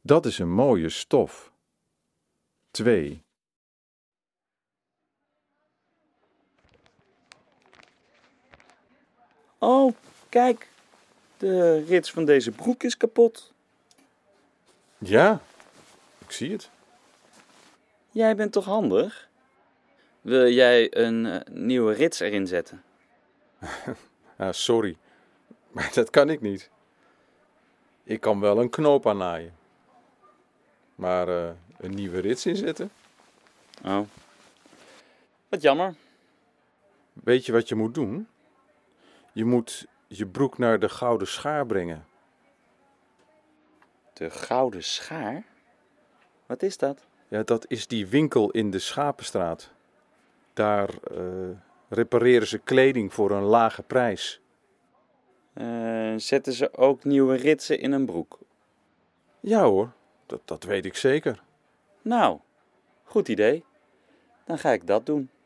Dat is een mooie stof. 2. Oh, kijk. De rits van deze broek is kapot. Ja, ik zie het. Jij bent toch handig? Wil jij een nieuwe rits erin zetten? Sorry, maar dat kan ik niet. Ik kan wel een knoop aannaaien. Maar een nieuwe rits inzetten? Oh. Wat jammer. Weet je wat je moet doen? Je moet je broek naar de Gouden Schaar brengen. De Gouden Schaar? Wat is dat? Ja, dat is die winkel in de Schapenstraat. Daar repareren ze kleding voor een lage prijs. Zetten ze ook nieuwe ritsen in een broek? Ja hoor, dat weet ik zeker. Nou, goed idee. Dan ga ik dat doen.